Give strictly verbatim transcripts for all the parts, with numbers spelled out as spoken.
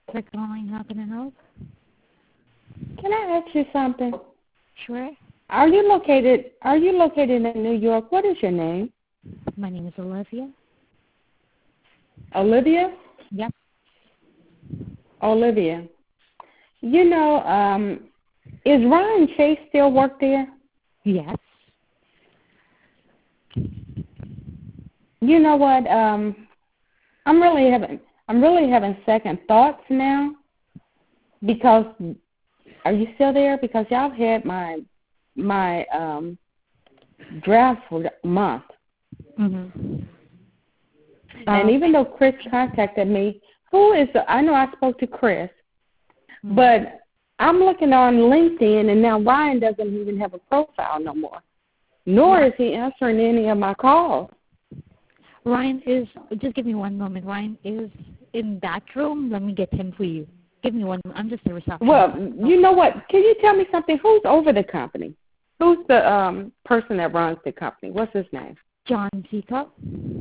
For calling, how can I help? Can I ask you something? Sure. Are you located Are you located in New York? What is your name? My name is Olivia. Olivia? Yep. Olivia. You know, um, is Ryan Chase still work there? Yes. You know what? Um, I'm really having I'm really having second thoughts now because are you still there? Because y'all had my my um draft for the month. Mhm. And Um, even though Chris contacted me, who is the, I know I spoke to Chris, mhm. but I'm looking on LinkedIn and now Ryan doesn't even have a profile no more. Nor is he answering any of my calls. Ryan is, just give me one moment. Ryan is in that room. Let me get him for you. Give me one. I'm just a receptionist. Well, you know what? Can you tell me something? Who's over the company? Who's the um, person that runs the company? What's his name? John Seco.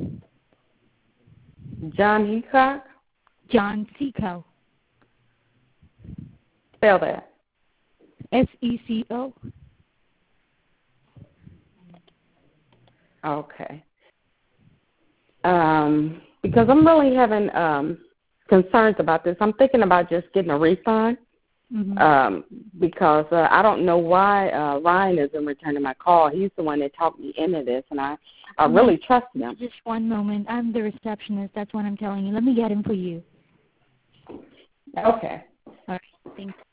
John Heacock? John Seco. Spell that. S E C O. Okay. Um, because I'm really having um, concerns about this. I'm thinking about just getting a refund. Mm-hmm. Um, because uh, I don't know why uh, Ryan isn't returning my call. He's the one that talked me into this, and I, I really No, trust him. just one moment. I'm the receptionist. That's what I'm telling you. Let me get him for you. Okay. All right. Thank you.